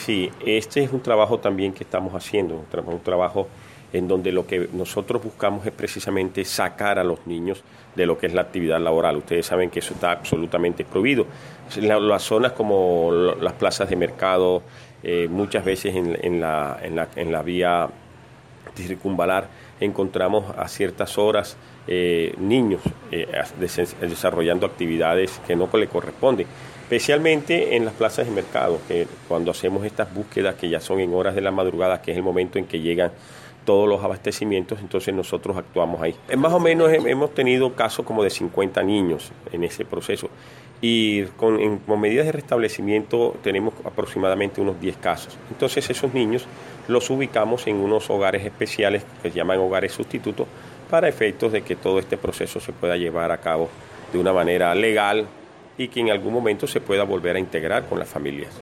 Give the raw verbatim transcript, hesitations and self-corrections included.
Sí, este es un trabajo también que estamos haciendo, un, tra- un trabajo en donde lo que nosotros buscamos es precisamente sacar a los niños de lo que es la actividad laboral. Ustedes saben que eso está absolutamente prohibido. La- las zonas como lo- las plazas de mercado, eh, muchas veces en, en la, en, la, en la vía circunvalar encontramos a ciertas horas eh, niños eh, des- desarrollando actividades que no le corresponden, especialmente en las plazas de mercado, que cuando hacemos estas búsquedas que ya son en horas de la madrugada, que es el momento en que llegan todos los abastecimientos, entonces nosotros actuamos ahí. Eh, Más o menos hem- hemos tenido casos como de cincuenta niños en ese proceso y con, en, con medidas de restablecimiento tenemos aproximadamente unos diez casos. Entonces esos niños los ubicamos en unos hogares especiales que se llaman hogares sustitutos para efectos de que todo este proceso se pueda llevar a cabo de una manera legal y que en algún momento se pueda volver a integrar con las familias.